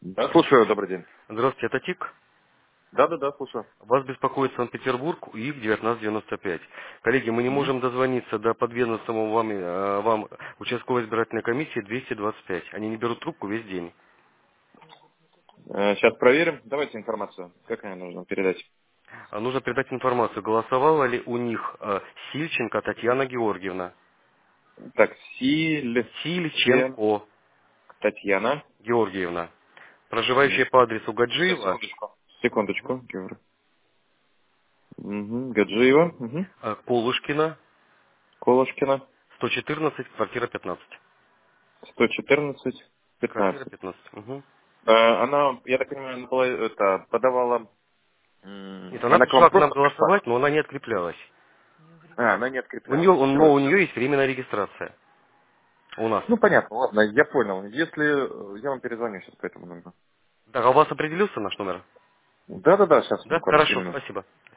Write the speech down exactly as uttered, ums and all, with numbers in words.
Да, слушаю, добрый день. Здравствуйте, это ТИК. Да, да, да, слушаю. Вас беспокоит Санкт-Петербург, УИК девятнадцать девяносто пять. Коллеги, мы не Мгм. можем дозвониться до подведомственного вам, э, вам участковой избирательной комиссии двести двадцать пять. Они не берут трубку весь день. Э, Сейчас проверим. Давайте информацию. Как мне нужно передать? А нужно передать информацию, голосовала ли у них э, Сильченко Татьяна Георгиевна. Так, Силь, Чен, Сильченко Татьяна. Георгиевна, М, проживающая по адресу Сейчас, Гаджиева, секундочку. Мгм. Секундочку. Геор- Мгм. Гаджиева. Мгм. э, Полушкина, Колошкина. сто четырнадцать, квартира пятнадцать. сто четырнадцать, Квартира пятнадцать. пятнадцать. Мгм. Э, Она, я так понимаю, она была, это, подавала... Нет, м, она Она к вам пришла к нам просто пришла? голосовать, но она не откреплялась. А, она не У нее, откреплялась. но у Все. нее есть временная регистрация. У нас. Ну, понятно, ладно, я понял. Если... э, Я вам перезвоню сейчас по этому номеру. Так, а у вас определился наш номер? Да-да-да, сейчас Да? буквально три Хорошо, минуты. спасибо.